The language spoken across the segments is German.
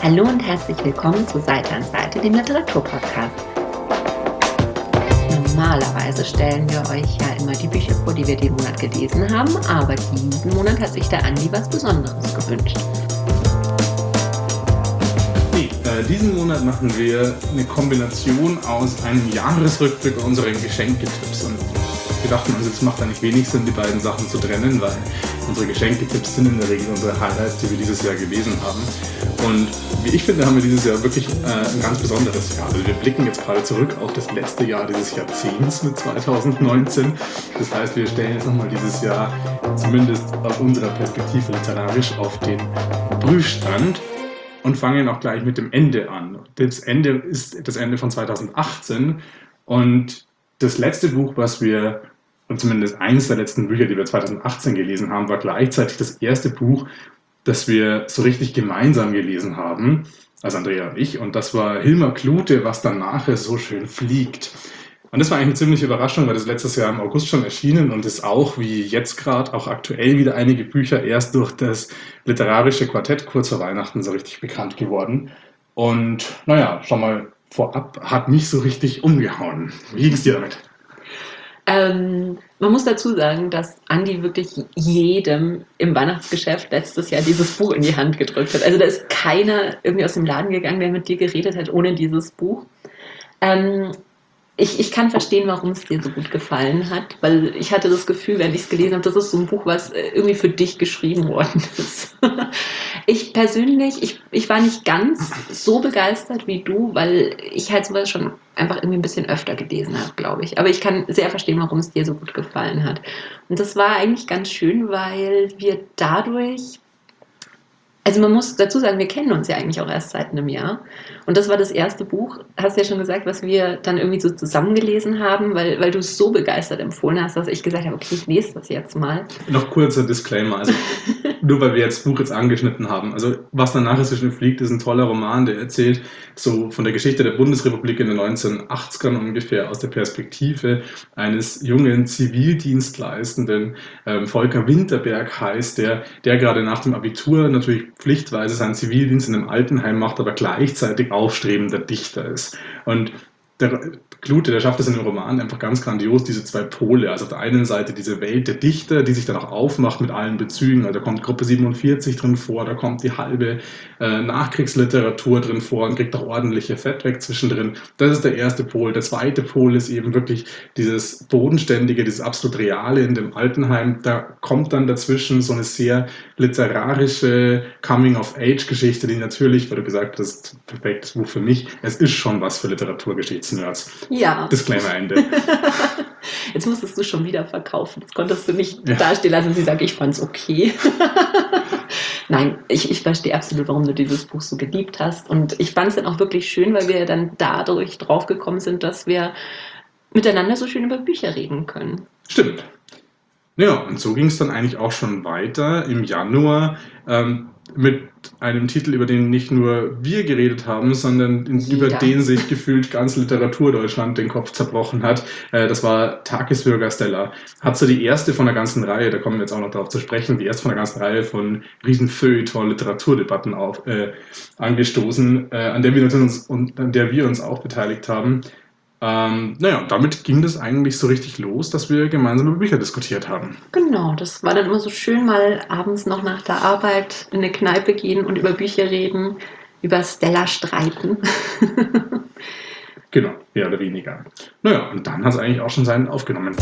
Hallo und herzlich willkommen zu Seite an Seite, dem Literaturpodcast. Normalerweise stellen wir euch ja immer die Bücher vor, die wir den Monat gelesen haben, aber diesen Monat hat sich der Andi was Besonderes gewünscht. Diesen Monat machen wir eine Kombination aus einem Jahresrückblick unseren Geschenketipps. Und wir dachten uns, es macht eigentlich wenig Sinn, die beiden Sachen zu trennen, weil unsere Geschenketipps sind in der Regel unsere Highlights, die wir dieses Jahr gelesen haben. Und wie ich finde, haben wir dieses Jahr wirklich ein ganz besonderes Jahr. Also wir blicken jetzt gerade zurück auf das letzte Jahr dieses Jahrzehnts mit 2019. Das heißt, wir stellen jetzt nochmal dieses Jahr, zumindest aus unserer Perspektive literarisch, auf den Prüfstand. Und fangen auch gleich mit dem Ende an. Das Ende ist das Ende von 2018 und das letzte Buch, was wir, und zumindest eines der letzten Bücher, die wir 2018 gelesen haben, war gleichzeitig das erste Buch, das wir so richtig gemeinsam gelesen haben, also Andrea und ich, und das war Hilmar Klute, Was dann nachher so schön fliegt. Und das war eigentlich eine ziemliche Überraschung, weil das letztes Jahr im August schon erschienen und ist auch, wie jetzt gerade, auch aktuell wieder einige Bücher erst durch das literarische Quartett kurz vor Weihnachten so richtig bekannt geworden. Und naja, schon mal vorab, hat nicht so richtig umgehauen. Wie ging es dir damit? Man muss dazu sagen, dass Andi wirklich jedem im Weihnachtsgeschäft letztes Jahr dieses Buch in die Hand gedrückt hat. Also da ist keiner irgendwie aus dem Laden gegangen, der mit dir geredet hat, ohne dieses Buch. Ich kann verstehen, warum es dir so gut gefallen hat, weil ich hatte das Gefühl, wenn ich es gelesen habe, das ist so ein Buch, was irgendwie für dich geschrieben worden ist. Ich persönlich, ich war nicht ganz so begeistert wie du, weil ich halt sowas schon einfach irgendwie ein bisschen öfter gelesen habe, glaube ich. Aber ich kann sehr verstehen, warum es dir so gut gefallen hat. Und das war eigentlich ganz schön, weil wir dadurch... Also man muss dazu sagen, wir kennen uns ja eigentlich auch erst seit einem Jahr. Und das war das erste Buch, hast du ja schon gesagt, was wir dann irgendwie so zusammengelesen haben, weil du es so begeistert empfohlen hast, dass ich gesagt habe, okay, ich lese das jetzt mal. Noch kurzer Disclaimer, also nur weil wir jetzt das Buch jetzt angeschnitten haben. Also Was dann nachher so schön fliegt, ist ein toller Roman, der erzählt so von der Geschichte der Bundesrepublik in den 1980ern ungefähr aus der Perspektive eines jungen Zivildienstleistenden, Volker Winterberg heißt der gerade nach dem Abitur natürlich pflichtweise seinen Zivildienst in einem Altenheim macht, aber gleichzeitig aufstrebender Dichter ist. Und der Klute, der schafft es in dem Roman einfach ganz grandios, diese zwei Pole. Also auf der einen Seite diese Welt der Dichter, die sich dann auch aufmacht mit allen Bezügen. Also da kommt Gruppe 47 drin vor, da kommt die halbe Nachkriegsliteratur drin vor und kriegt auch ordentliche Fett weg zwischendrin. Das ist der erste Pol. Der zweite Pol ist eben wirklich dieses Bodenständige, dieses absolut Reale in dem Altenheim. Da kommt dann dazwischen so eine sehr literarische Coming-of-Age-Geschichte, die natürlich, weil du gesagt hast, perfektes Buch für mich, es ist schon was für Literaturgeschichtsnerds. Ja. Disclaimer Ende. Jetzt musstest du schon wieder verkaufen. Das konntest du nicht dastehen lassen und sie sagt, ich fand's okay. Nein, ich verstehe absolut, warum du dieses Buch so geliebt hast. Und ich fand es dann auch wirklich schön, weil wir dann dadurch drauf gekommen sind, dass wir miteinander so schön über Bücher reden können. Stimmt. Ja, und so ging es dann eigentlich auch schon weiter im Januar mit einem Titel, über den nicht nur wir geredet haben, sondern über den sich gefühlt ganz Literaturdeutschland den Kopf zerbrochen hat. Das war Tagesbürger Stella. Hat so die erste von der ganzen Reihe, da kommen wir jetzt auch noch darauf zu sprechen, die erste von der ganzen Reihe von riesen Feuilleton Literaturdebatten angestoßen, an der wir uns auch beteiligt haben. Damit ging das eigentlich so richtig los, dass wir gemeinsam über Bücher diskutiert haben. Genau, das war dann immer so schön, mal abends noch nach der Arbeit in eine Kneipe gehen und über Bücher reden, über Stella streiten. Genau, mehr oder weniger. Und dann hat es eigentlich auch schon seinen aufgenommen.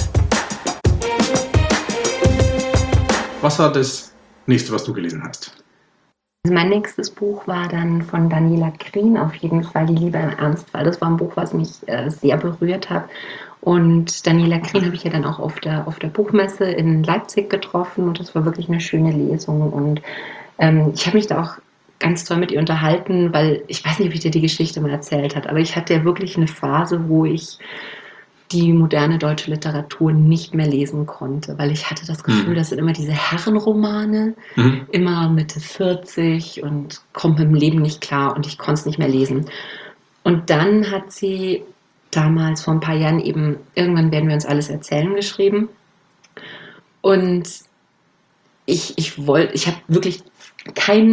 Was war das nächste, was du gelesen hast? Mein nächstes Buch war dann von Daniela Krien, auf jeden Fall Die Liebe im Ernstfall. Das war ein Buch, was mich sehr berührt hat. Und Daniela Krien habe ich ja dann auch auf der Buchmesse in Leipzig getroffen und das war wirklich eine schöne Lesung. Und ich habe mich da auch ganz toll mit ihr unterhalten, weil ich weiß nicht, ob ich dir die Geschichte mal erzählt habe, aber ich hatte ja wirklich eine Phase, wo ich die moderne deutsche Literatur nicht mehr lesen konnte, weil ich hatte das Gefühl, das sind immer diese Herrenromane, immer Mitte 40 und kommt mit dem Leben nicht klar und ich konnte es nicht mehr lesen. Und dann hat sie damals vor ein paar Jahren eben Irgendwann werden wir uns alles erzählen geschrieben und ich habe wirklich keinen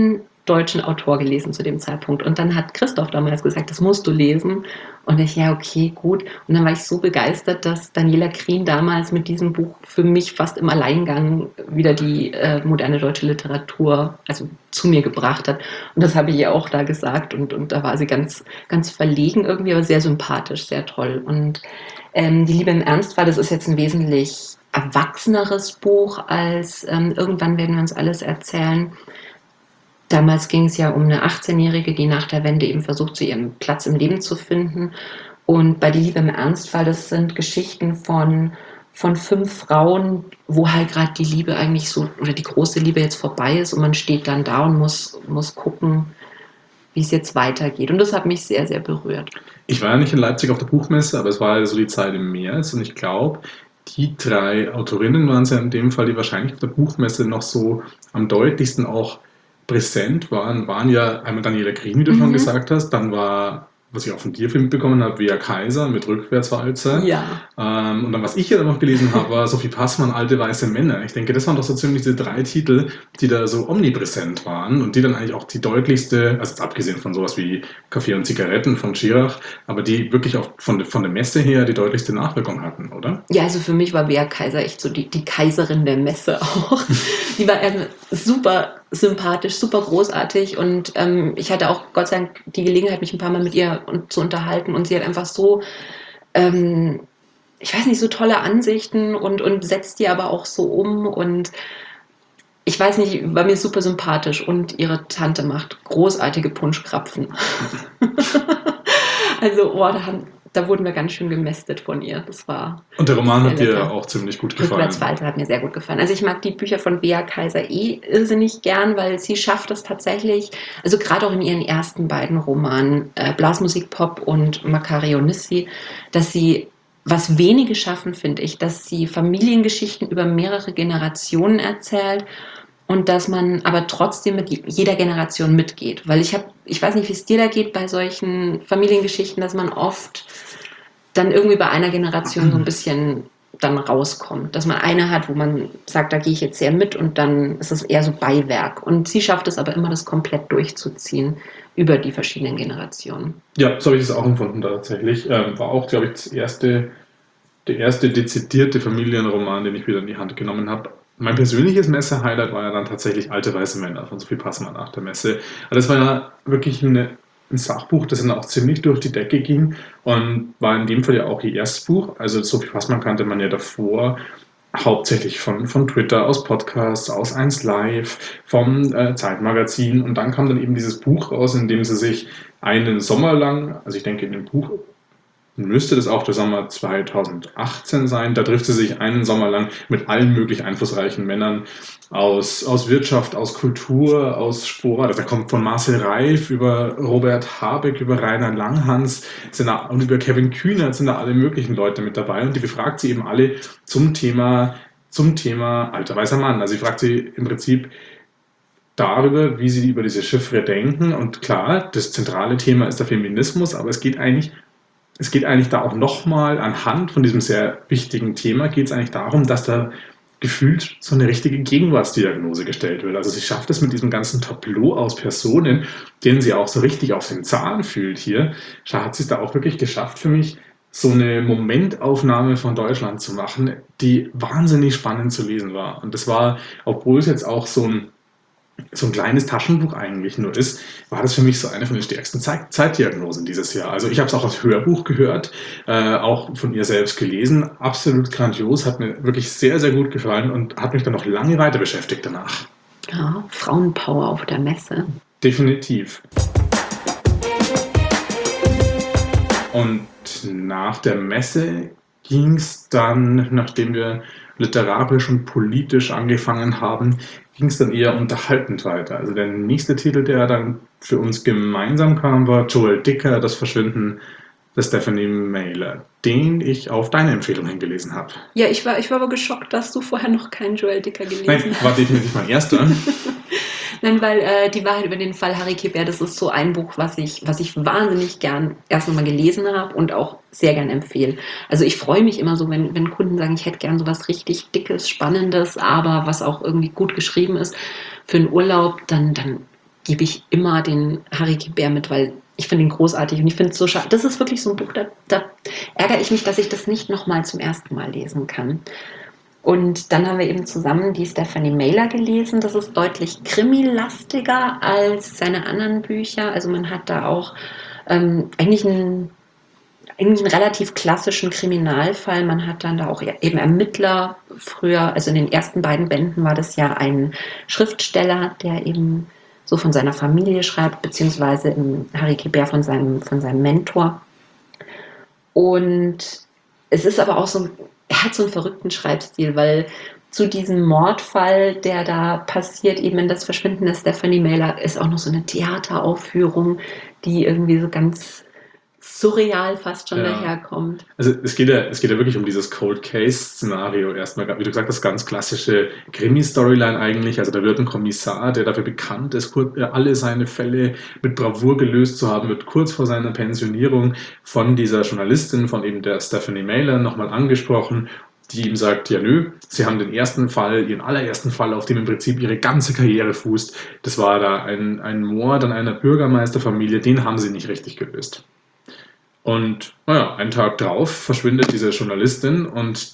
deutschen Autor gelesen zu dem Zeitpunkt. Und dann hat Christoph damals gesagt, das musst du lesen. Und ich, ja, okay, gut. Und dann war ich so begeistert, dass Daniela Krien damals mit diesem Buch für mich fast im Alleingang wieder die moderne deutsche Literatur also zu mir gebracht hat. Und das habe ich ihr auch da gesagt. Und da war sie ganz, ganz verlegen irgendwie, aber sehr sympathisch, sehr toll. Und Die Liebe im Ernstfall, das ist jetzt ein wesentlich erwachseneres Buch als Irgendwann werden wir uns alles erzählen. Damals ging es ja um eine 18-Jährige, die nach der Wende eben versucht, so ihren Platz im Leben zu finden. Und bei Die Liebe im Ernstfall, das sind Geschichten von 5 Frauen, wo halt gerade die Liebe eigentlich so, oder die große Liebe jetzt vorbei ist und man steht dann da und muss gucken, wie es jetzt weitergeht. Und das hat mich sehr, sehr berührt. Ich war ja nicht in Leipzig auf der Buchmesse, aber es war ja so die Zeit im März und ich glaube, die 3 Autorinnen waren es ja in dem Fall, die wahrscheinlich auf der Buchmesse noch so am deutlichsten auch präsent waren ja einmal Daniela Krien, wie du schon gesagt hast, dann war, was ich auch von dir mitbekommen habe, Wea Kaiser mit Rückwärtswalzer. Ja. Und dann, was ich ja dann noch gelesen habe, war Sophie Passmann, Alte weiße Männer. Ich denke, das waren doch so ziemlich diese 3 Titel, die da so omnipräsent waren und die dann eigentlich auch die deutlichste, also jetzt abgesehen von sowas wie Kaffee und Zigaretten von Schirach, aber die wirklich auch von der Messe her die deutlichste Nachwirkung hatten, oder? Ja, also für mich war Wea Kaiser echt so die Kaiserin der Messe auch. Die war super sympathisch, super großartig und ich hatte auch Gott sei Dank die Gelegenheit, mich ein paar Mal mit ihr zu unterhalten und sie hat einfach so, ich weiß nicht, so tolle Ansichten und setzt die aber auch so um und ich weiß nicht, war mir super sympathisch und ihre Tante macht großartige Punschkrapfen. Also, da wurden wir ganz schön gemästet von ihr. Das war. Und der Roman hat dir auch ziemlich gut gefallen. Rückwärtswalzer hat mir sehr gut gefallen. Also ich mag die Bücher von Wea Kaiser irrsinnig gern, weil sie schafft es tatsächlich, also gerade auch in ihren ersten beiden Romanen, Blasmusik Pop und Macarionissi, dass sie, was wenige schaffen, finde ich, dass sie Familiengeschichten über mehrere Generationen erzählt und dass man aber trotzdem mit jeder Generation mitgeht. Weil ich weiß nicht, wie es dir da geht bei solchen Familiengeschichten, dass man oft dann irgendwie bei einer Generation so ein bisschen dann rauskommt. Dass man eine hat, wo man sagt, da gehe ich jetzt sehr mit und dann ist es eher so Beiwerk. Und sie schafft es aber immer, das komplett durchzuziehen über die verschiedenen Generationen. Ja, so habe ich es auch empfunden tatsächlich. War auch, glaube ich, der erste dezidierte Familienroman, den ich wieder in die Hand genommen habe. Mein persönliches Messe-Highlight war ja dann tatsächlich Alte weiße Männer von Sophie Passmann nach der Messe. Aber das war ja wirklich ein Sachbuch, das dann auch ziemlich durch die Decke ging und war in dem Fall ja auch ihr erstes Buch. Also Sophie Passmann kannte man ja davor hauptsächlich von Twitter, aus Podcasts, aus 1Live, vom Zeitmagazin und dann kam dann eben dieses Buch raus, in dem sie sich einen Sommer lang, also ich denke in dem Buch müsste das auch der Sommer 2018 sein. Da trifft sie sich einen Sommer lang mit allen möglich einflussreichen Männern aus Wirtschaft, aus Kultur, aus Sport. Also da kommt von Marcel Reif über Robert Habeck, über Rainer Langhans und über Kevin Kühnert sind da alle möglichen Leute mit dabei. Und die befragt sie eben alle zum Thema alter weißer Mann. Also sie fragt sie im Prinzip darüber, wie sie über diese Chiffre denken. Und klar, das zentrale Thema ist der Feminismus, aber es geht eigentlich da auch nochmal anhand von diesem sehr wichtigen Thema, geht es eigentlich darum, dass da gefühlt so eine richtige Gegenwartsdiagnose gestellt wird. Also sie schafft es mit diesem ganzen Tableau aus Personen, denen sie auch so richtig auf den Zahn fühlt hier, hat sie es da auch wirklich geschafft für mich, so eine Momentaufnahme von Deutschland zu machen, die wahnsinnig spannend zu lesen war. Und das war, obwohl es jetzt auch so ein kleines Taschenbuch eigentlich nur ist, war das für mich so eine von den stärksten Zeitdiagnosen dieses Jahr. Also ich habe es auch als Hörbuch gehört, auch von ihr selbst gelesen. Absolut grandios, hat mir wirklich sehr, sehr gut gefallen und hat mich dann noch lange weiter beschäftigt danach. Ja, Frauenpower auf der Messe. Definitiv. Und nach der Messe ging es dann, nachdem wir literarisch und politisch angefangen haben, ging es dann eher unterhaltend weiter. Also der nächste Titel, der dann für uns gemeinsam kam, war Joel Dicker, Das Verschwinden der Stephanie Mailer, den ich auf deine Empfehlung hingelesen habe. Ja, ich war aber geschockt, dass du vorher noch keinen Joel Dicker gelesen hast. Nein, war definitiv mein erster. Nein, weil die Wahrheit über den Fall Harry Kébert, das ist so ein Buch, was ich wahnsinnig gern erst nochmal gelesen habe und auch sehr gern empfehle. Also ich freue mich immer so, wenn Kunden sagen, ich hätte gern so was richtig Dickes, Spannendes, aber was auch irgendwie gut geschrieben ist für einen Urlaub, dann gebe ich immer den Harry Quebert mit, weil ich finde ihn großartig und ich finde es so schade. Das ist wirklich so ein Buch, da ärgere ich mich, dass ich das nicht nochmal zum ersten Mal lesen kann. Und dann haben wir eben zusammen die Stephanie Mailer gelesen. Das ist deutlich krimilastiger als seine anderen Bücher. Also man hat da auch eigentlich einen relativ klassischen Kriminalfall. Man hat dann da auch eben Ermittler. Früher, also in den ersten beiden Bänden war das ja ein Schriftsteller, der eben so von seiner Familie schreibt, beziehungsweise Harry Quebert von seinem Mentor. Und es ist aber auch so, er hat so einen verrückten Schreibstil, weil zu diesem Mordfall, der da passiert, eben in das Verschwinden der Stephanie Mailer, ist auch noch so eine Theateraufführung, die irgendwie so ganz surreal fast schon daherkommt. Also es geht ja wirklich um dieses Cold Case-Szenario erstmal, wie du gesagt hast, ganz klassische Krimi-Storyline eigentlich. Also da wird ein Kommissar, der dafür bekannt ist, alle seine Fälle mit Bravour gelöst zu haben, wird kurz vor seiner Pensionierung von dieser Journalistin, von eben der Stephanie Mailer, nochmal angesprochen, die ihm sagt, ja nö, sie haben ihren allerersten Fall, auf dem im Prinzip ihre ganze Karriere fußt. Das war da ein Mord an einer Bürgermeisterfamilie, den haben sie nicht richtig gelöst. Und naja, einen Tag drauf verschwindet diese Journalistin und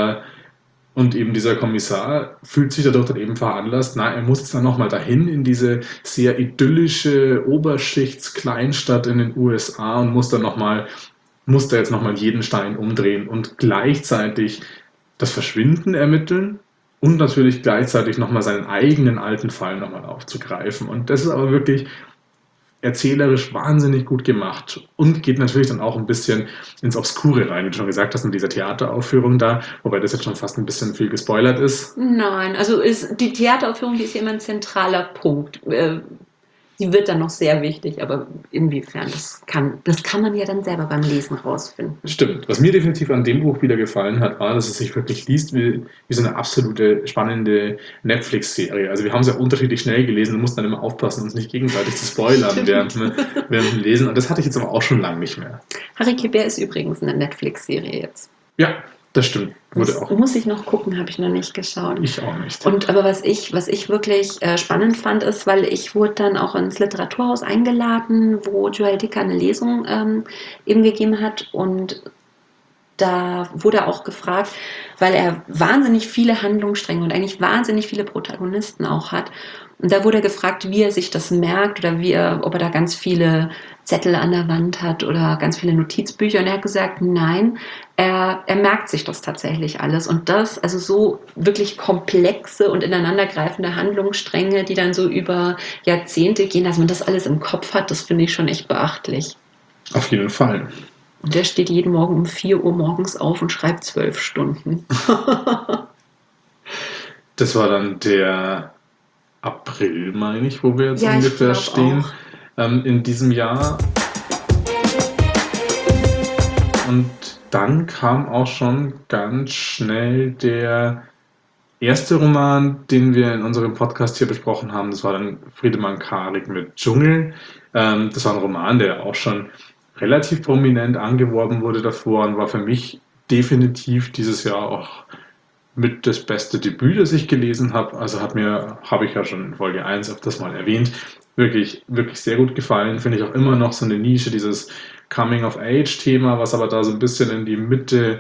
eben dieser Kommissar fühlt sich dadurch dann eben veranlasst, er muss jetzt dann nochmal dahin in diese sehr idyllische Oberschichts-Kleinstadt in den USA und muss da jetzt nochmal jeden Stein umdrehen und gleichzeitig das Verschwinden ermitteln und natürlich gleichzeitig nochmal seinen eigenen alten Fall nochmal aufzugreifen. Und das ist aber wirklich erzählerisch wahnsinnig gut gemacht und geht natürlich dann auch ein bisschen ins Obskure rein, wie du schon gesagt hast, mit dieser Theateraufführung da, wobei das jetzt schon fast ein bisschen viel gespoilert ist. Nein, also die Theateraufführung, die ist ja immer ein zentraler Punkt. Die wird dann noch sehr wichtig, aber inwiefern, das kann man ja dann selber beim Lesen rausfinden. Stimmt. Was mir definitiv an dem Buch wieder gefallen hat, war, dass es sich wirklich liest wie so eine absolute spannende Netflix-Serie. Also wir haben es ja unterschiedlich schnell gelesen und mussten dann immer aufpassen, uns nicht gegenseitig zu spoilern während dem Lesen. Und das hatte ich jetzt aber auch schon lange nicht mehr. Harry Quebert ist übrigens eine Netflix-Serie jetzt. Ja, das stimmt. Muss ich noch gucken, habe ich noch nicht geschaut. Ich auch nicht. Aber was ich wirklich spannend fand, ist, weil ich wurde dann auch ins Literaturhaus eingeladen, wo Joel Dicker eine Lesung eben gegeben hat und da wurde auch gefragt, weil er wahnsinnig viele Handlungsstränge und eigentlich wahnsinnig viele Protagonisten auch hat. Und da wurde er gefragt, wie er sich das merkt oder ob er da ganz viele Zettel an der Wand hat oder ganz viele Notizbücher. Und er hat gesagt, nein, er merkt sich das tatsächlich alles. Und das, also so wirklich komplexe und ineinandergreifende Handlungsstränge, die dann so über Jahrzehnte gehen, dass man das alles im Kopf hat, das finde ich schon echt beachtlich. Auf jeden Fall. Und der steht jeden Morgen um 4 Uhr morgens auf und schreibt 12 Stunden. Das war dann der April, meine ich, wo wir jetzt ungefähr stehen, in diesem Jahr. Und dann kam auch schon ganz schnell der erste Roman, den wir in unserem Podcast hier besprochen haben. Das war dann Friedemann Karik mit Dschungel. Das war ein Roman, der auch schon relativ prominent angeworben wurde davor und war für mich definitiv dieses Jahr auch mit das beste Debüt, das ich gelesen habe. Also habe ich ja schon in Folge 1 öfters mal erwähnt, wirklich, wirklich sehr gut gefallen. Finde ich auch immer noch so eine Nische, dieses Coming-of-Age-Thema, was aber da so ein bisschen in die Mitte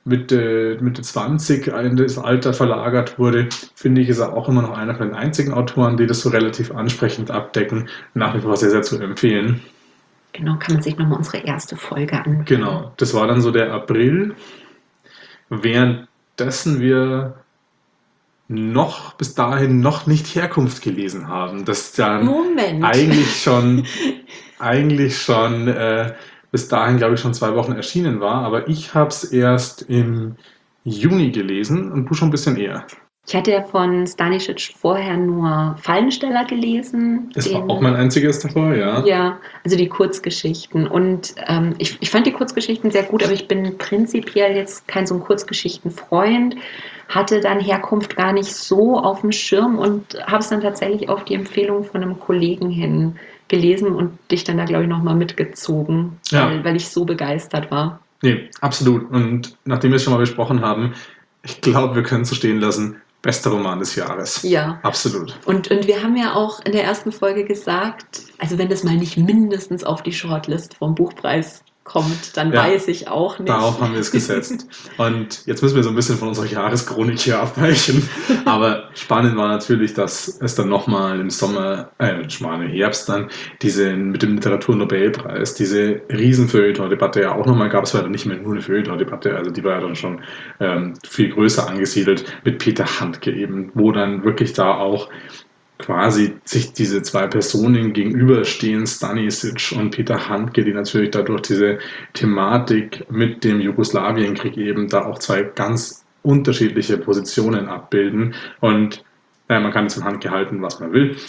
20 in das Alter verlagert wurde, finde ich, ist er auch immer noch einer von den einzigen Autoren, die das so relativ ansprechend abdecken. Nach wie vor sehr, sehr zu empfehlen. Genau, kann man sich nochmal unsere erste Folge anhören. Genau, das war dann so der April, währenddessen wir bis dahin noch nicht Herkunft gelesen haben. Das dann eigentlich schon bis dahin, glaube ich, schon 2 Wochen erschienen war. Aber ich habe es erst im Juni gelesen und du schon ein bisschen eher. Ich hatte ja von Stanisic vorher nur Fallensteller gelesen. Das war auch mein einziges davor, ja. Ja, also die Kurzgeschichten. Und ich fand die Kurzgeschichten sehr gut, aber ich bin prinzipiell jetzt kein so ein Kurzgeschichtenfreund. Hatte dann Herkunft gar nicht so auf dem Schirm und habe es dann tatsächlich auf die Empfehlung von einem Kollegen hin gelesen und dich dann da, glaube ich, nochmal mitgezogen, weil ich so begeistert war. Nee, absolut. Und nachdem wir es schon mal besprochen haben, ich glaube, wir können es so stehen lassen, Bester Roman des Jahres. Ja. Absolut. Und wir haben ja auch in der ersten Folge gesagt, also wenn das mal nicht mindestens auf die Shortlist vom Buchpreis kommt, dann weiß ich auch nicht. Darauf haben wir es gesetzt. Und jetzt müssen wir so ein bisschen von unserer Jahreschronik hier abweichen. Aber spannend war natürlich, dass es dann nochmal im Sommer, im Herbst dann, mit dem Literaturnobelpreis, diese Riesen-Feuilleton-Debatte ja auch nochmal gab. Es war dann nicht mehr nur eine Feuilleton-Debatte, also die war ja dann schon viel größer angesiedelt mit Peter Handke eben, wo dann wirklich da auch quasi sich diese zwei Personen gegenüberstehen, Stanisic und Peter Handke, die natürlich dadurch diese Thematik mit dem Jugoslawienkrieg eben da auch zwei ganz unterschiedliche Positionen abbilden. Und man kann jetzt von Handke halten, was man will.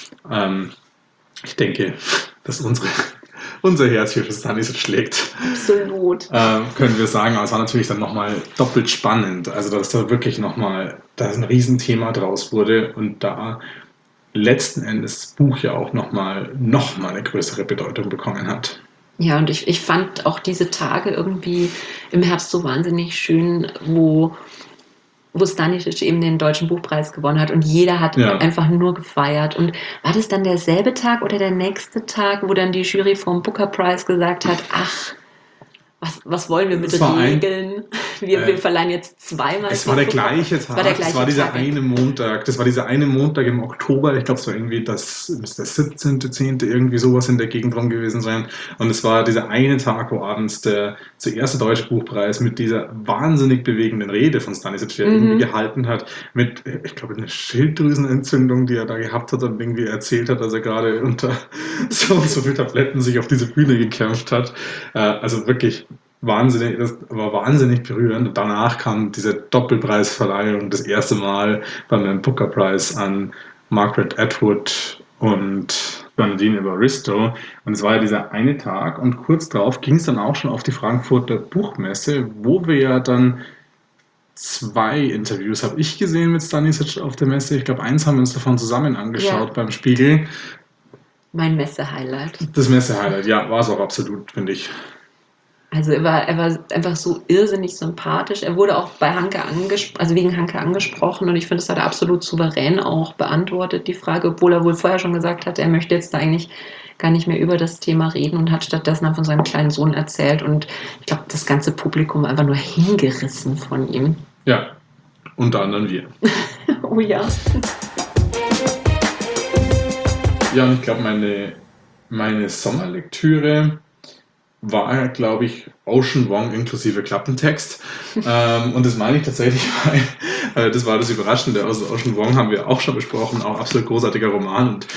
Ich denke, dass unser Herz hier für Stanisic schlägt. Absolut. Können wir sagen, aber es war natürlich dann nochmal doppelt spannend. Also, dass da wirklich nochmal ein Riesenthema draus wurde und da letzten Endes das Buch ja auch nochmal eine größere Bedeutung bekommen hat. Ja, und ich fand auch diese Tage irgendwie im Herbst so wahnsinnig schön, wo Stanisic eben den Deutschen Buchpreis gewonnen hat und jeder hat einfach nur gefeiert. Und war das dann derselbe Tag oder der nächste Tag, wo dann die Jury vom Booker Prize gesagt hat, ach, was wollen wir mit Regeln? Wir verleihen jetzt zweimal. Es war der gleiche Tag. Es war dieser eine Montag. Das war dieser eine Montag im Oktober. Ich glaube, es war irgendwie der 17.10. irgendwie sowas in der Gegend rum gewesen sein. Und es war dieser eine Tag, wo abends der zuerst Deutsche Buchpreis mit dieser wahnsinnig bewegenden Rede von Stanisic, die er irgendwie gehalten hat, mit, ich glaube, einer Schilddrüsenentzündung, die er da gehabt hat und irgendwie erzählt hat, dass er gerade unter so und so viel Tabletten sich auf diese Bühne gekämpft hat. Also wirklich wahnsinnig, das war wahnsinnig berührend. Und danach kam diese Doppelpreisverleihung das erste Mal beim Booker Prize an Margaret Atwood und Bernardine Evaristo. Und es war ja dieser eine Tag und kurz darauf ging es dann auch schon auf die Frankfurter Buchmesse, wo wir ja dann 2 Interviews habe ich gesehen mit Stanisic auf der Messe. Ich glaube, eins haben wir uns davon zusammen angeschaut beim Spiegel. Mein Messe-Highlight. Das Messe-Highlight, ja, war es auch absolut, finde ich. Also er war einfach so irrsinnig sympathisch. Er wurde auch bei Handke wegen Handke angesprochen und ich finde, das hat er absolut souverän auch beantwortet, die Frage, obwohl er wohl vorher schon gesagt hat, er möchte jetzt da eigentlich gar nicht mehr über das Thema reden und hat stattdessen von seinem kleinen Sohn erzählt und ich glaube, das ganze Publikum war einfach nur hingerissen von ihm. Ja, unter anderem wir. Oh ja. Ja, und ich glaube, meine Sommerlektüre war, glaube ich, Ocean Vuong inklusive Klappentext. Und das meine ich tatsächlich, weil das war das Überraschende. Also Ocean Vuong haben wir auch schon besprochen, auch absolut großartiger Roman. Und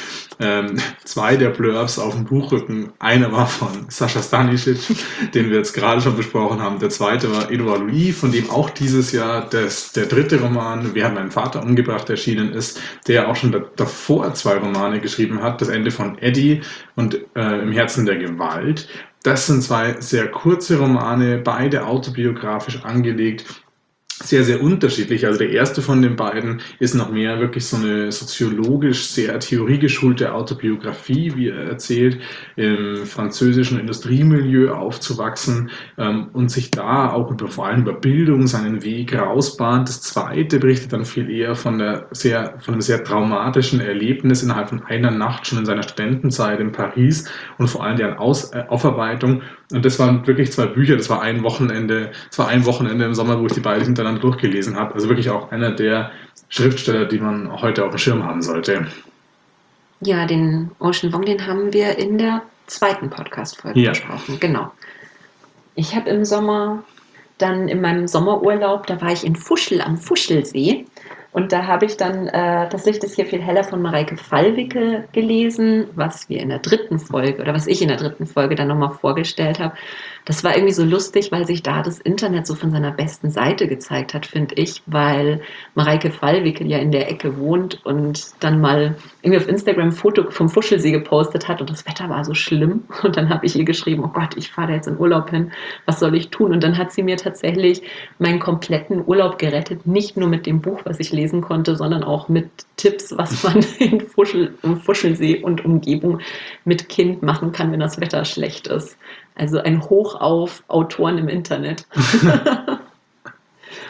2 der Blurbs auf dem Buchrücken, einer war von Sascha Stanisic, den wir jetzt gerade schon besprochen haben. Der zweite war Edouard Louis, von dem auch dieses Jahr der 3. Roman, Wer hat meinen Vater umgebracht, erschienen ist, der auch schon davor 2 Romane geschrieben hat. Das Ende von Eddie und Im Herzen der Gewalt. Das sind 2 sehr kurze Romane, beide autobiografisch angelegt, sehr, sehr unterschiedlich. Also der erste von den beiden ist noch mehr wirklich so eine soziologisch sehr theoriegeschulte Autobiografie, wie er erzählt, im französischen Industriemilieu aufzuwachsen und sich da auch vor allem über Bildung seinen Weg rausbahnt. Das zweite berichtet dann viel eher von einem sehr traumatischen Erlebnis innerhalb von einer Nacht schon in seiner Studentenzeit in Paris und vor allem deren Aufarbeitung. Und das waren wirklich 2 Bücher, das war ein Wochenende im Sommer, wo ich die beiden hintereinander durchgelesen habe. Also wirklich auch einer der Schriftsteller, die man heute auf dem Schirm haben sollte. Ja, den Ocean Vuong, den haben wir in der 2. Podcast-Folge besprochen. Genau. Ich habe im Sommer dann in meinem Sommerurlaub, da war ich in Fuschel am Fuschelsee. Und da habe ich dann Das Licht ist hier viel heller von Mareike Fallwickel gelesen, was ich in der 3. Folge dann nochmal vorgestellt habe. Das war irgendwie so lustig, weil sich da das Internet so von seiner besten Seite gezeigt hat, finde ich, weil Mareike Fallwickel ja in der Ecke wohnt und dann mal irgendwie auf Instagram ein Foto vom Fuschelsee gepostet hat und das Wetter war so schlimm. Und dann habe ich ihr geschrieben, oh Gott, ich fahre da jetzt in Urlaub hin, was soll ich tun? Und dann hat sie mir tatsächlich meinen kompletten Urlaub gerettet, nicht nur mit dem Buch, was ich lesen konnte, sondern auch mit Tipps, was man im Fuschelsee und Umgebung mit Kind machen kann, wenn das Wetter schlecht ist. Also ein Hoch auf Autoren im Internet.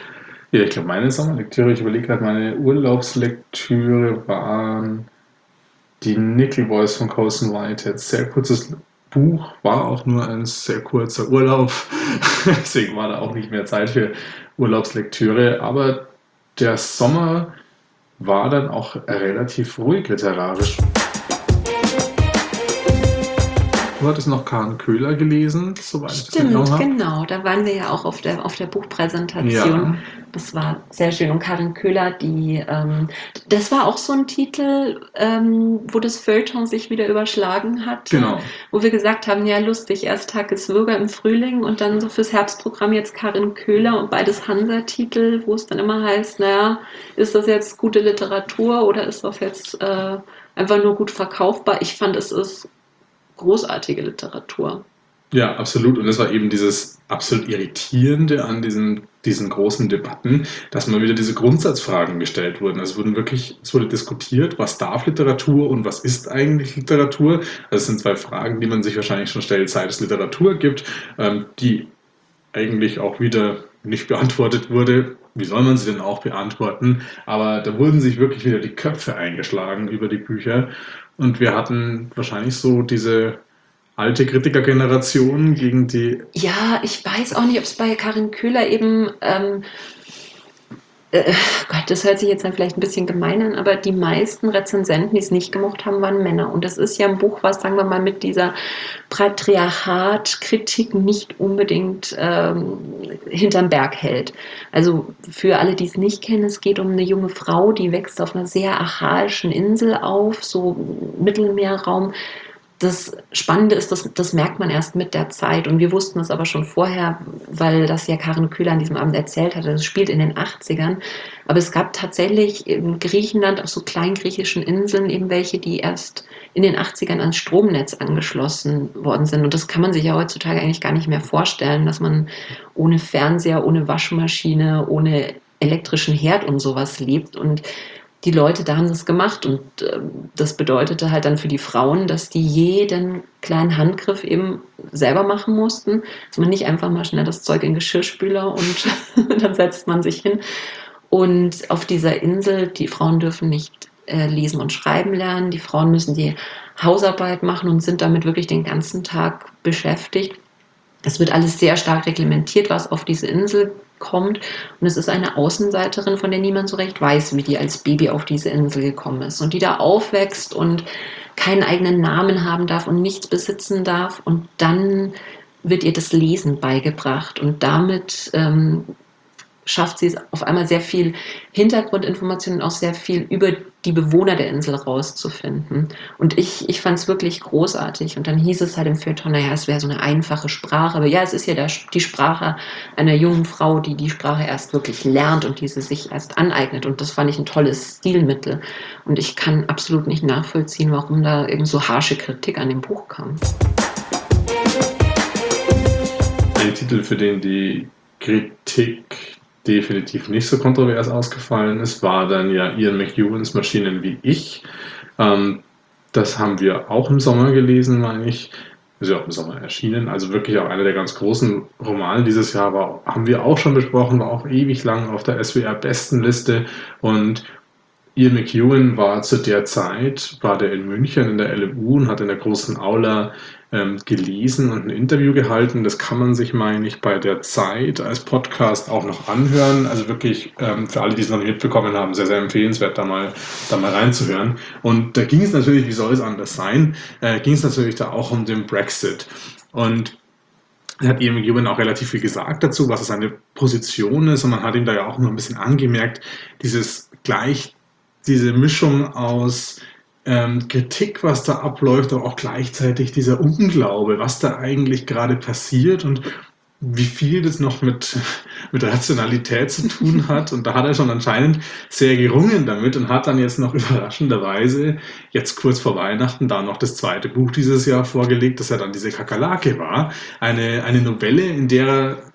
Ja, ich glaube, meine Sommerlektüre, ich überlege gerade, meine Urlaubslektüre waren die Nickel Boys von Colson Whitehead. Sehr kurzes Buch, war auch nur ein sehr kurzer Urlaub. Deswegen war da auch nicht mehr Zeit für Urlaubslektüre. Aber der Sommer war dann auch relativ ruhig literarisch. Du hattest noch Karen Köhler gelesen, soweit ich das mitgenommen Stimmt, habe. genau. Da waren wir ja auch auf der Buchpräsentation. Ja, Das war sehr schön. Und Karin Köhler, das war auch so ein Titel, wo das Feuilleton sich wieder überschlagen hatte, genau. wo wir gesagt haben, ja lustig, erst Takis Würger im Frühling und dann so fürs Herbstprogramm jetzt Karin Köhler und beides Hansa-Titel, wo es dann immer heißt, naja, ist das jetzt gute Literatur oder ist das jetzt einfach nur gut verkaufbar? Ich fand, es ist großartige Literatur. Ja, absolut. Und das war eben dieses absolut Irritierende an diesen großen Debatten, dass mal wieder diese Grundsatzfragen gestellt wurden. Es wurde diskutiert, was darf Literatur und was ist eigentlich Literatur? Also es sind zwei Fragen, die man sich wahrscheinlich schon stellt, seit es Literatur gibt, die eigentlich auch wieder nicht beantwortet wurde. Wie soll man sie denn auch beantworten? Aber da wurden sich wirklich wieder die Köpfe eingeschlagen über die Bücher. Und wir hatten wahrscheinlich so diese alte Kritikergeneration gegen die. Ja, ich weiß auch nicht, ob es bei Karin Köhler eben, äh, Gott, das hört sich jetzt dann vielleicht ein bisschen gemein an, aber die meisten Rezensenten, die es nicht gemocht haben, waren Männer. Und das ist ja ein Buch, was, sagen wir mal, mit dieser Patriarchat-Kritik nicht unbedingt hinterm Berg hält. Also für alle, die es nicht kennen, es geht um eine junge Frau, die wächst auf einer sehr archaischen Insel auf, so Mittelmeerraum. Das Spannende ist, das merkt man erst mit der Zeit. Und wir wussten es aber schon vorher, weil das ja Karin Köhler an diesem Abend erzählt hatte. Das spielt in den 80ern. Aber es gab tatsächlich in Griechenland auf so kleingriechischen Inseln eben welche, die erst in den 80ern ans Stromnetz angeschlossen worden sind. Und das kann man sich ja heutzutage eigentlich gar nicht mehr vorstellen, dass man ohne Fernseher, ohne Waschmaschine, ohne elektrischen Herd und sowas lebt. Und die Leute da haben das gemacht und das bedeutete halt dann für die Frauen, dass die jeden kleinen Handgriff eben selber machen mussten. Dass man nicht einfach mal schnell das Zeug in den Geschirrspüler und dann setzt man sich hin. Und auf dieser Insel, die Frauen dürfen nicht lesen und schreiben lernen, die Frauen müssen die Hausarbeit machen und sind damit wirklich den ganzen Tag beschäftigt. Es wird alles sehr stark reglementiert, was auf diese Insel kommt. Und es ist eine Außenseiterin, von der niemand so recht weiß, wie die als Baby auf diese Insel gekommen ist. Und die da aufwächst und keinen eigenen Namen haben darf und nichts besitzen darf. Und dann wird ihr das Lesen beigebracht. Und damit schafft sie es auf einmal sehr viel Hintergrundinformationen und auch sehr viel über die Bewohner der Insel rauszufinden. Und ich fand es wirklich großartig. Und dann hieß es halt im Feuilleton, naja, es wäre so eine einfache Sprache. Aber ja, es ist ja die Sprache einer jungen Frau, die die Sprache erst wirklich lernt und diese sich erst aneignet. Und das fand ich ein tolles Stilmittel. Und ich kann absolut nicht nachvollziehen, warum da eben so harsche Kritik an dem Buch kam. Ein Titel, für den die Kritik definitiv nicht so kontrovers ausgefallen ist, war dann ja Ian McEwans Maschinen wie ich. Das haben wir auch im Sommer gelesen, meine ich. Ist ja auch im Sommer erschienen. Also wirklich auch einer der ganz großen Romane dieses Jahr haben wir auch schon besprochen, war auch ewig lang auf der SWR-Bestenliste. Und Ian McEwan war zu der Zeit, war der in München in der LMU und hat in der großen Aula gelesen und ein Interview gehalten. Das kann man sich, meine ich, bei der Zeit als Podcast auch noch anhören. Also wirklich für alle, die es noch nicht mitbekommen haben, sehr, sehr empfehlenswert, da mal reinzuhören. Und da ging es natürlich, wie soll es anders sein, ging es natürlich da auch um den Brexit. Und er hat Ian McEwan auch relativ viel gesagt dazu, was seine Position ist. Und man hat ihm da ja auch noch ein bisschen angemerkt, diese Mischung aus Kritik, was da abläuft, aber auch gleichzeitig dieser Unglaube, was da eigentlich gerade passiert und wie viel das noch mit Rationalität zu tun hat. Und da hat er schon anscheinend sehr gerungen damit und hat dann jetzt noch überraschenderweise, jetzt kurz vor Weihnachten, da noch das zweite Buch dieses Jahr vorgelegt, das ja dann diese Kakerlake war. Eine Novelle, in der er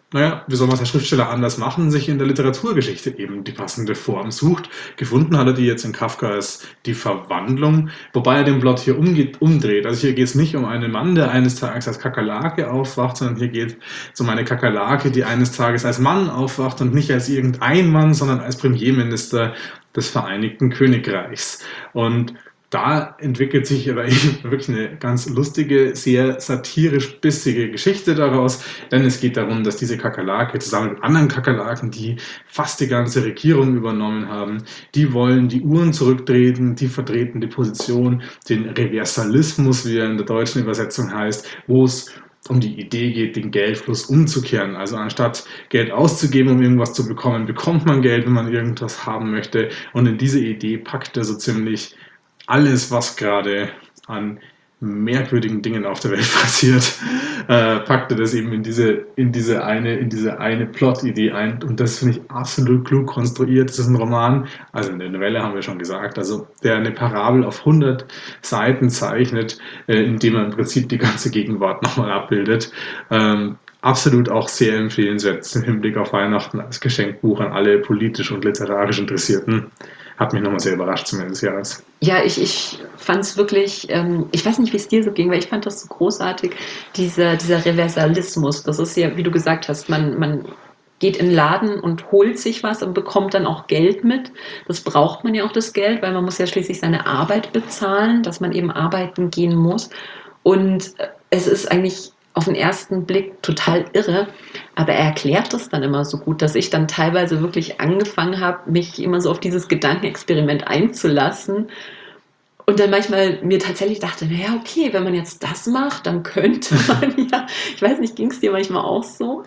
naja, wie soll man es der Schriftsteller anders machen, sich in der Literaturgeschichte eben die passende Form sucht. Gefunden hat er die jetzt in Kafkas Die Verwandlung, wobei er den Plot hier umdreht. Also hier geht es nicht um einen Mann, der eines Tages als Kakerlake aufwacht, sondern hier geht es um eine Kakerlake, die eines Tages als Mann aufwacht und nicht als irgendein Mann, sondern als Premierminister des Vereinigten Königreichs. Und da entwickelt sich aber eben wirklich eine ganz lustige, sehr satirisch bissige Geschichte daraus, denn es geht darum, dass diese Kakerlake zusammen mit anderen Kakerlaken, die fast die ganze Regierung übernommen haben, die wollen die Uhren zurückdrehen, die vertreten die Position, den Reversalismus, wie er in der deutschen Übersetzung heißt, wo es um die Idee geht, den Geldfluss umzukehren. Also anstatt Geld auszugeben, um irgendwas zu bekommen, bekommt man Geld, wenn man irgendwas haben möchte. Und in diese Idee packt er so ziemlich alles, was gerade an merkwürdigen Dingen auf der Welt passiert, packte das eben in diese eine Plot-Idee ein. Und das finde ich absolut klug konstruiert. Das ist ein Roman, also eine Novelle haben wir schon gesagt, also der eine Parabel auf 100 Seiten zeichnet, indem er im Prinzip die ganze Gegenwart nochmal abbildet. Absolut auch sehr empfehlenswert im Hinblick auf Weihnachten als Geschenkbuch an alle politisch und literarisch Interessierten. Hat mich nochmal sehr überrascht zum Ende des Jahres. Ja, ich fand es wirklich, ich weiß nicht, wie es dir so ging, weil ich fand das so großartig, dieser Reversalismus. Das ist ja, wie du gesagt hast, man geht in den Laden und holt sich was und bekommt dann auch Geld mit. Das braucht man ja auch, das Geld, weil man muss ja schließlich seine Arbeit bezahlen, dass man eben arbeiten gehen muss. Und es ist eigentlich auf den ersten Blick total irre, aber er erklärt das dann immer so gut, dass ich dann teilweise wirklich angefangen habe, mich immer so auf dieses Gedankenexperiment einzulassen und dann manchmal mir tatsächlich dachte, naja, okay, wenn man jetzt das macht, dann könnte man ja, ich weiß nicht, ging es dir manchmal auch so?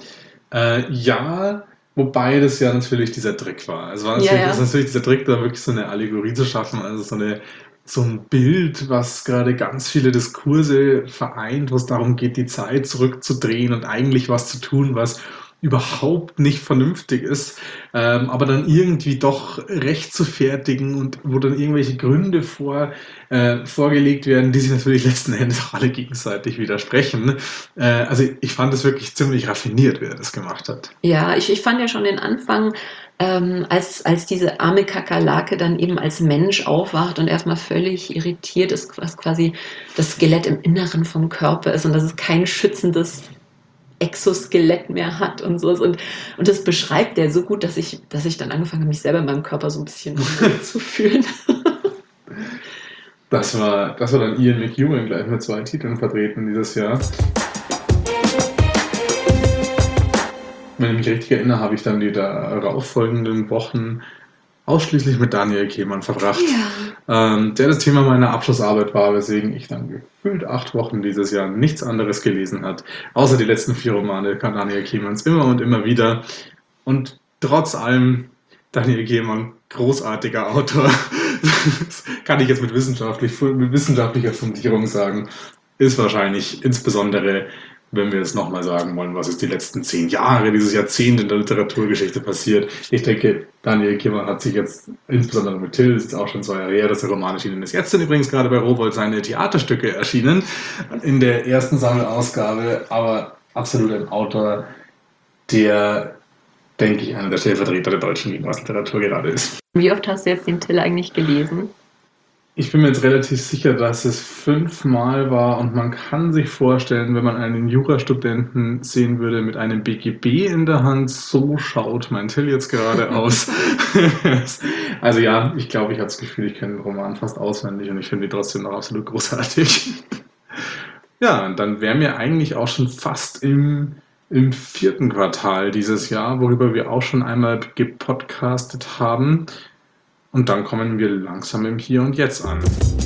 Ja, wobei das ja natürlich dieser Trick war. Also war natürlich, Ja, das ist ja. natürlich dieser Trick, da wirklich so eine Allegorie zu schaffen, also so ein Bild, was gerade ganz viele Diskurse vereint, wo es darum geht, die Zeit zurückzudrehen und eigentlich was zu tun, was überhaupt nicht vernünftig ist, aber dann irgendwie doch recht zu fertigen und wo dann irgendwelche Gründe vorgelegt werden, die sich natürlich letzten Endes auch alle gegenseitig widersprechen. Also ich fand es wirklich ziemlich raffiniert, wie er das gemacht hat. Ja, ich fand ja schon den Anfang, als diese arme Kakerlake dann eben als Mensch aufwacht und erstmal völlig irritiert ist, was quasi das Skelett im Inneren vom Körper ist und dass es kein schützendes Exoskelett mehr hat und so. Und das beschreibt er so gut, dass ich dann angefangen habe, mich selber in meinem Körper so ein bisschen zu fühlen. Das war dann Ian McEwan gleich mit 2 Titeln vertreten dieses Jahr. Wenn ich mich richtig erinnere, habe ich dann die darauffolgenden Wochen ausschließlich mit Daniel Kehlmann verbracht, der das Thema meiner Abschlussarbeit war, weswegen ich dann gefühlt 8 Wochen dieses Jahr nichts anderes gelesen hat, außer die letzten 4 Romane Daniel Kehlmanns immer und immer wieder. Und trotz allem, Daniel Kehlmann, großartiger Autor, das kann ich jetzt mit wissenschaftlicher Fundierung sagen, ist wahrscheinlich insbesondere, wenn wir es nochmal sagen wollen, was ist die letzten 10 Jahre, dieses Jahrzehnt in der Literaturgeschichte passiert. Ich denke, Daniel Kehlmann hat sich jetzt, insbesondere mit Till, das ist auch schon 2 Jahre her, dass der Roman erschienen ist. Jetzt sind übrigens gerade bei Rowohlt seine Theaterstücke erschienen, in der ersten Sammelausgabe, aber absolut ein Autor, der, denke ich, einer der Stellvertreter der deutschen Gegenwartsliteratur gerade ist. Wie oft hast du jetzt den Till eigentlich gelesen? Ich bin mir jetzt relativ sicher, dass es 5-mal war und man kann sich vorstellen, wenn man einen Jurastudenten sehen würde mit einem BGB in der Hand, so schaut mein Till jetzt gerade aus. Also ja, ich glaube, ich habe das Gefühl, ich kenne den Roman fast auswendig und ich finde ihn trotzdem noch absolut großartig. Ja, und dann wären wir eigentlich auch schon fast im 4. Quartal dieses Jahr, worüber wir auch schon einmal gepodcastet haben. Und dann kommen wir langsam im Hier und Jetzt an.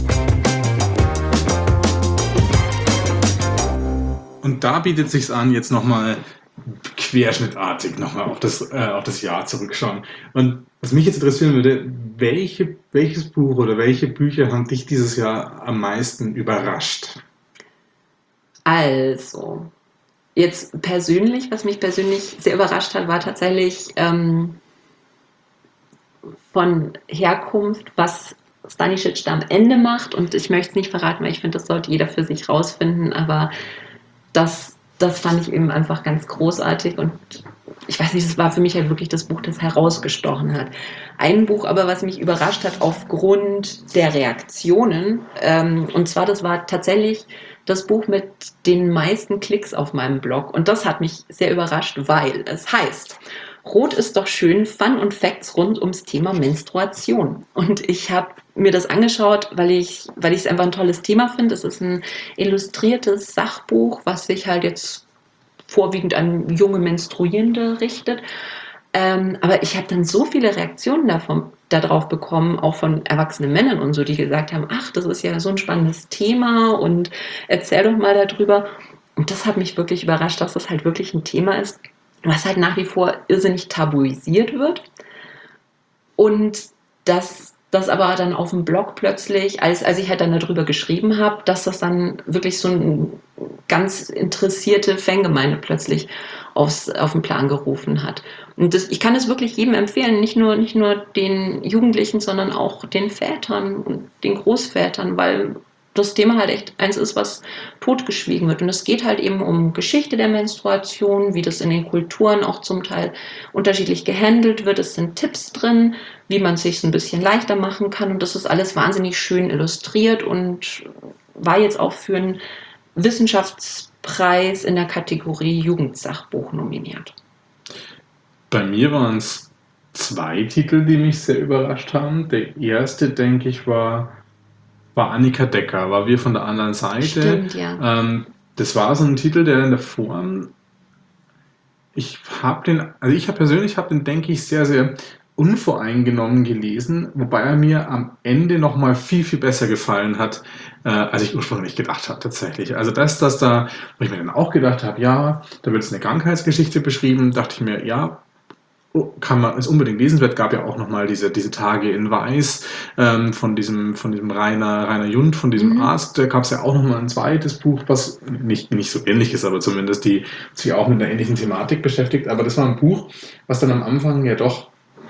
Und da bietet es sich an, jetzt nochmal querschnittartig nochmal auf das Jahr zurückschauen. Und was mich jetzt interessieren würde, welches Buch oder welche Bücher haben dich dieses Jahr am meisten überrascht? Also, jetzt persönlich, was mich persönlich sehr überrascht hat, war tatsächlich von Herkunft, was Stanisic da am Ende macht. Und ich möchte es nicht verraten, weil ich finde, das sollte jeder für sich rausfinden. Aber das das fand ich eben einfach ganz großartig und ich weiß nicht, das war für mich halt wirklich das Buch, das herausgestochen hat. Ein Buch aber, was mich überrascht hat aufgrund der Reaktionen, und zwar das war tatsächlich das Buch mit den meisten Klicks auf meinem Blog und das hat mich sehr überrascht, weil es heißt: Rot ist doch schön, Fun und Facts rund ums Thema Menstruation. Und ich habe mir das angeschaut, weil ich es einfach ein tolles Thema finde. Es ist ein illustriertes Sachbuch, was sich halt jetzt vorwiegend an junge Menstruierende richtet. Aber ich habe dann so viele Reaktionen darauf bekommen, auch von erwachsenen Männern und so, die gesagt haben, ach, das ist ja so ein spannendes Thema und erzähl doch mal darüber. Und das hat mich wirklich überrascht, dass das halt wirklich ein Thema ist, was halt nach wie vor irrsinnig tabuisiert wird. Und dass das aber dann auf dem Blog plötzlich, als ich halt dann darüber geschrieben habe, dass das dann wirklich so eine ganz interessierte Fangemeinde plötzlich auf den Plan gerufen hat. Und ich kann es wirklich jedem empfehlen, nicht nur den Jugendlichen, sondern auch den Vätern und den Großvätern, weil das Thema halt echt eins ist, was totgeschwiegen wird. Und es geht halt eben um Geschichte der Menstruation, wie das in den Kulturen auch zum Teil unterschiedlich gehandelt wird. Es sind Tipps drin, wie man es sich ein bisschen leichter machen kann. Und das ist alles wahnsinnig schön illustriert und war jetzt auch für einen Wissenschaftspreis in der Kategorie Jugendsachbuch nominiert. Bei mir waren es 2 Titel, die mich sehr überrascht haben. Der erste, denke ich, war Annika Decker, war Wir von der anderen Seite. Stimmt, ja. Das war so ein Titel, der in der Form, ich persönlich habe den, denke ich, sehr, sehr unvoreingenommen gelesen, wobei er mir am Ende nochmal viel, viel besser gefallen hat, als ich ursprünglich gedacht habe, tatsächlich. Also das da, wo ich mir dann auch gedacht habe, ja, da wird jetzt eine Krankheitsgeschichte beschrieben, dachte ich mir, ja, ist unbedingt lesenswert. Gab ja auch nochmal diese Tage in Weiß von diesem Rainer Jund, von diesem Arzt. Da gab es ja auch nochmal ein zweites Buch, was nicht so ähnlich ist, aber zumindest die sich auch mit einer ähnlichen Thematik beschäftigt. Aber das war ein Buch, was dann am Anfang ja doch,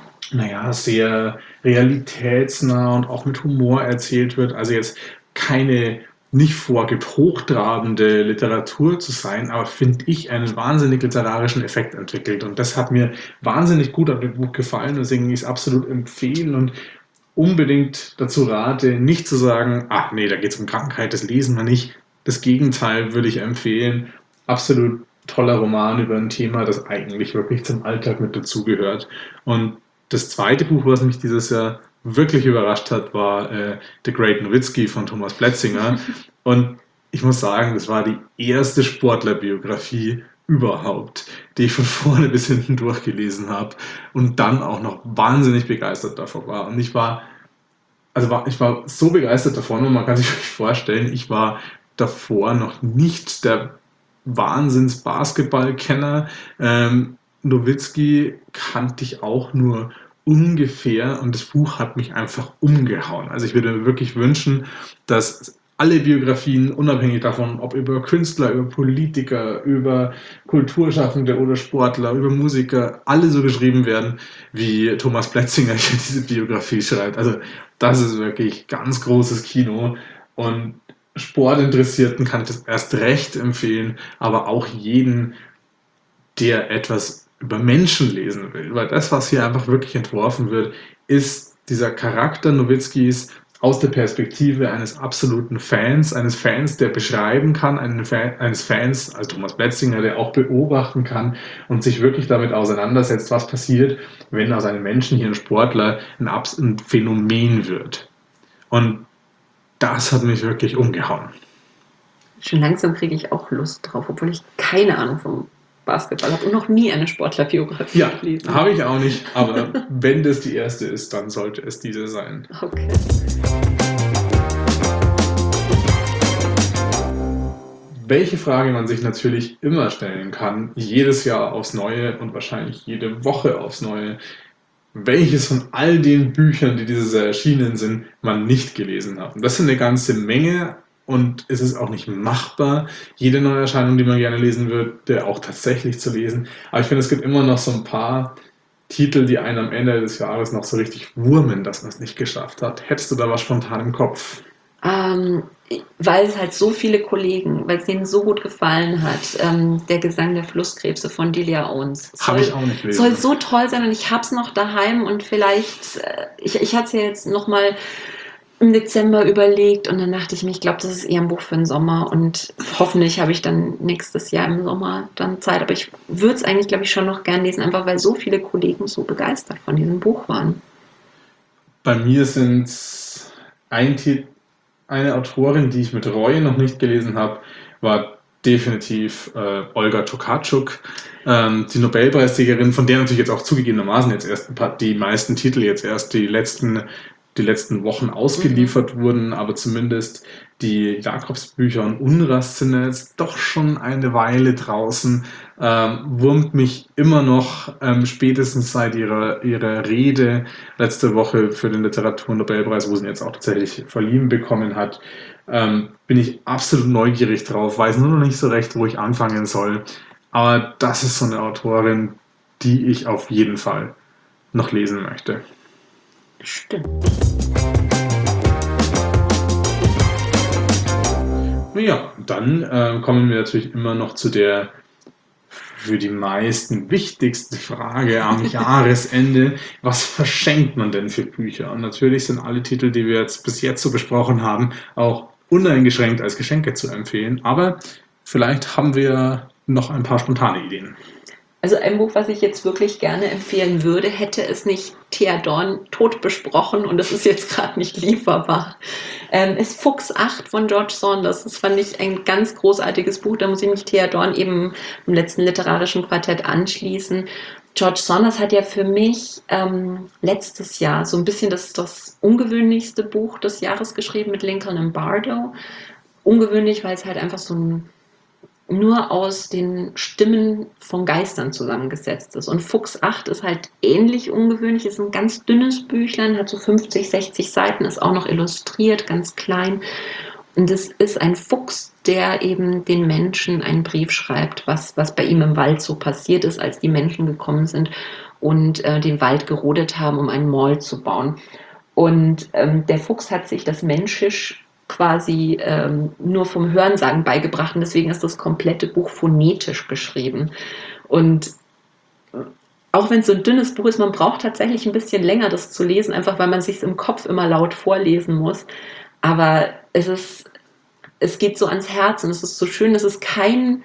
sehr realitätsnah und auch mit Humor erzählt wird. Also jetzt keine nicht vorgibt, hochtrabende Literatur zu sein, aber finde ich einen wahnsinnig literarischen Effekt entwickelt. Und das hat mir wahnsinnig gut an dem Buch gefallen, deswegen ich es absolut empfehlen und unbedingt dazu rate, nicht zu sagen, ach nee, da geht es um Krankheit, das lesen wir nicht. Das Gegenteil würde ich empfehlen. Absolut toller Roman über ein Thema, das eigentlich wirklich zum Alltag mit dazugehört. Und das zweite Buch, was mich dieses Jahr wirklich überrascht hat, war The Great Nowitzki von Thomas Plätzinger. Und ich muss sagen, das war die erste Sportlerbiografie überhaupt, die ich von vorne bis hinten durchgelesen habe und dann auch noch wahnsinnig begeistert davon war. Und ich war so begeistert davon, und man kann sich wirklich vorstellen, ich war davor noch nicht der Wahnsinns-Basketball-Kenner. Nowitzki kannte ich auch nur ungefähr und das Buch hat mich einfach umgehauen. Also ich würde mir wirklich wünschen, dass alle Biografien, unabhängig davon, ob über Künstler, über Politiker, über Kulturschaffende oder Sportler, über Musiker, alle so geschrieben werden, wie Thomas Plätzinger hier diese Biografie schreibt. Also das ist wirklich ganz großes Kino und Sportinteressierten kann ich das erst recht empfehlen, aber auch jeden, der etwas über Menschen lesen will, weil das, was hier einfach wirklich entworfen wird, ist dieser Charakter Nowitzkis aus der Perspektive eines absoluten Fans, eines Fans, der beschreiben kann, eines Fans, also Thomas Plätzinger, der auch beobachten kann und sich wirklich damit auseinandersetzt, was passiert, wenn aus einem Menschen hier ein Sportler ein Phänomen wird. Und das hat mich wirklich umgehauen. Schon langsam kriege ich auch Lust drauf, obwohl ich keine Ahnung vom Basketball habe und noch nie eine Sportlerbiografie gelesen. Ja, habe ich auch nicht, aber wenn das die erste ist, dann sollte es diese sein. Okay. Welche Frage man sich natürlich immer stellen kann, jedes Jahr aufs Neue und wahrscheinlich jede Woche aufs Neue: Welches von all den Büchern, die dieses Jahr erschienen sind, man nicht gelesen hat. Und das sind eine ganze Menge. Und es ist auch nicht machbar, jede Neuerscheinung, die man gerne lesen würde, auch tatsächlich zu lesen. Aber ich finde, es gibt immer noch so ein paar Titel, die einen am Ende des Jahres noch so richtig wurmen, dass man es nicht geschafft hat. Hättest du da was spontan im Kopf? Weil es halt so viele Kollegen, weil es denen so gut gefallen hat. Der Gesang der Flusskrebse von Delia Owens. Habe ich auch nicht gelesen. Soll so toll sein und ich habe es noch daheim und vielleicht, ich hatte es ja jetzt nochmal im Dezember überlegt und dann dachte ich mir, ich glaube, das ist eher ein Buch für den Sommer und hoffentlich habe ich dann nächstes Jahr im Sommer dann Zeit. Aber ich würde es eigentlich, glaube ich, schon noch gern lesen, einfach weil so viele Kollegen so begeistert von diesem Buch waren. Bei mir sind eine Autorin, die ich mit Reue noch nicht gelesen habe, war definitiv Olga Tokarczuk, die Nobelpreisträgerin, von der natürlich jetzt auch zugegebenermaßen jetzt erst die meisten Titel jetzt erst die letzten Wochen ausgeliefert wurden, aber zumindest die Jakobsbücher und Unrast sind jetzt doch schon eine Weile draußen, wurmt mich immer noch, spätestens seit ihrer Rede letzte Woche für den Literaturnobelpreis, wo sie ihn jetzt auch tatsächlich verliehen bekommen hat, bin ich absolut neugierig drauf, weiß nur noch nicht so recht, wo ich anfangen soll, aber das ist so eine Autorin, die ich auf jeden Fall noch lesen möchte. Stimmt. Ja, dann kommen wir natürlich immer noch zu der für die meisten wichtigsten Frage am Jahresende. Was verschenkt man denn für Bücher? Und natürlich sind alle Titel, die wir jetzt bis jetzt so besprochen haben, auch uneingeschränkt als Geschenke zu empfehlen. Aber vielleicht haben wir noch ein paar spontane Ideen. Also ein Buch, was ich jetzt wirklich gerne empfehlen würde, hätte es nicht Thea Dorn tot besprochen und es ist jetzt gerade nicht lieferbar, ist Fuchs 8 von George Saunders. Das fand ich ein ganz großartiges Buch. Da muss ich mich Thea Dorn eben im letzten literarischen Quartett anschließen. George Saunders hat ja für mich letztes Jahr so ein bisschen das ungewöhnlichste Buch des Jahres geschrieben mit Lincoln and Bardo. Ungewöhnlich, weil es halt einfach so ein nur aus den Stimmen von Geistern zusammengesetzt ist. Und Fuchs 8 ist halt ähnlich ungewöhnlich, ist ein ganz dünnes Büchlein, hat so 50, 60 Seiten, ist auch noch illustriert, ganz klein. Und es ist ein Fuchs, der eben den Menschen einen Brief schreibt, was bei ihm im Wald so passiert ist, als die Menschen gekommen sind und den Wald gerodet haben, um einen Mall zu bauen. Und der Fuchs hat sich das Menschisch quasi nur vom Hörensagen beigebracht und deswegen ist das komplette Buch phonetisch geschrieben. Und auch wenn es so ein dünnes Buch ist, man braucht tatsächlich ein bisschen länger, das zu lesen, einfach weil man sich im Kopf immer laut vorlesen muss. Aber es geht so ans Herz und es ist so schön. Es ist kein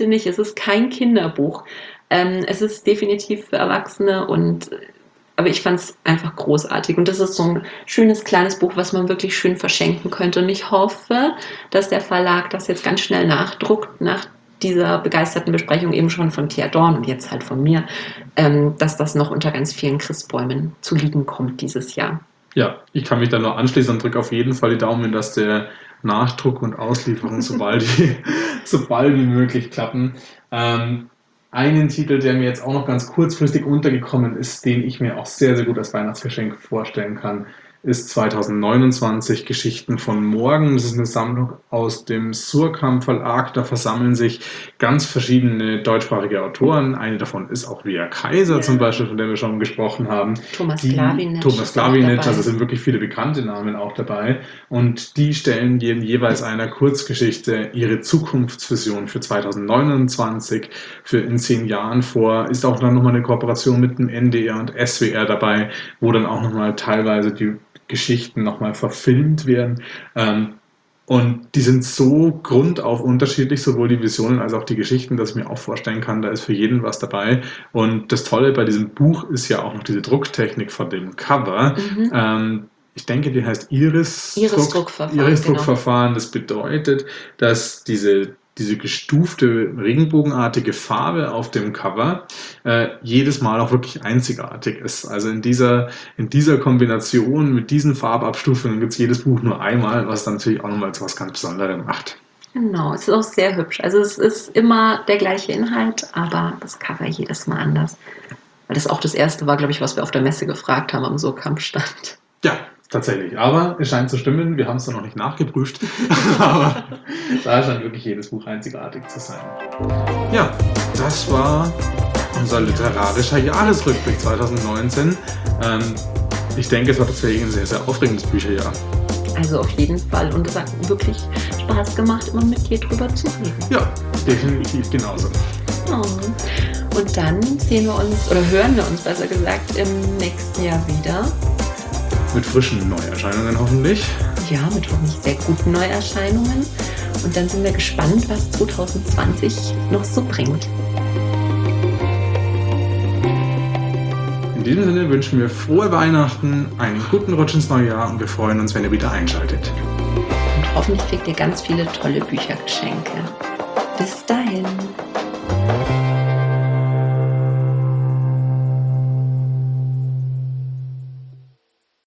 Kinderbuch. Es ist definitiv für Erwachsene aber ich fand es einfach großartig. Und das ist so ein schönes, kleines Buch, was man wirklich schön verschenken könnte. Und ich hoffe, dass der Verlag das jetzt ganz schnell nachdruckt, nach dieser begeisterten Besprechung eben schon von Thea Dorn und jetzt halt von mir, dass das noch unter ganz vielen Christbäumen zu liegen kommt dieses Jahr. Ja, ich kann mich da nur anschließen und drücke auf jeden Fall die Daumen, dass der Nachdruck und Auslieferung sobald wie möglich klappen. Einen Titel, der mir jetzt auch noch ganz kurzfristig untergekommen ist, den ich mir auch sehr, sehr gut als Weihnachtsgeschenk vorstellen kann, ist 2029 Geschichten von morgen. Das ist eine Sammlung aus dem Surkamp Verlag. Da versammeln sich ganz verschiedene deutschsprachige Autoren. Eine davon ist auch Lea Kaiser zum Beispiel, von der wir schon gesprochen haben. Thomas Glavinetsch, also sind wirklich viele bekannte Namen auch dabei. Und die stellen jeweils einer Kurzgeschichte ihre Zukunftsvision für 2029, für in 10 Jahren vor. Ist auch dann nochmal eine Kooperation mit dem NDR und SWR dabei, wo dann auch nochmal teilweise die Geschichten nochmal verfilmt werden. Und die sind so grundauf unterschiedlich, sowohl die Visionen als auch die Geschichten, dass ich mir auch vorstellen kann, da ist für jeden was dabei. Und das Tolle bei diesem Buch ist ja auch noch diese Drucktechnik von dem Cover. Ich denke, die heißt Iris-Druckverfahren. Das bedeutet, dass diese gestufte regenbogenartige Farbe auf dem Cover jedes Mal auch wirklich einzigartig ist. Also in dieser Kombination mit diesen Farbabstufungen gibt es jedes Buch nur einmal, was dann natürlich auch nochmal zu was ganz Besonderem macht. Genau, es ist auch sehr hübsch. Also es ist immer der gleiche Inhalt, aber das Cover jedes Mal anders. Weil das auch das erste war, glaube ich, was wir auf der Messe gefragt haben am Surkamp-Stand. Ja, tatsächlich. Aber es scheint zu stimmen. Wir haben es dann noch nicht nachgeprüft. Aber da scheint wirklich jedes Buch einzigartig zu sein. Ja, das war unser literarischer Jahresrückblick 2019. Ich denke, es war tatsächlich ein sehr, sehr aufregendes Bücherjahr. Also auf jeden Fall. Und es hat wirklich Spaß gemacht, immer mit dir drüber zu reden. Ja, definitiv genauso. Oh. Und dann sehen wir uns, oder hören wir uns besser gesagt, im nächsten Jahr wieder. Mit frischen Neuerscheinungen hoffentlich. Ja, mit hoffentlich sehr guten Neuerscheinungen. Und dann sind wir gespannt, was 2020 noch so bringt. In diesem Sinne wünschen wir frohe Weihnachten, einen guten Rutsch ins neue Jahr und wir freuen uns, wenn ihr wieder einschaltet. Und hoffentlich kriegt ihr ganz viele tolle Büchergeschenke. Bis dahin.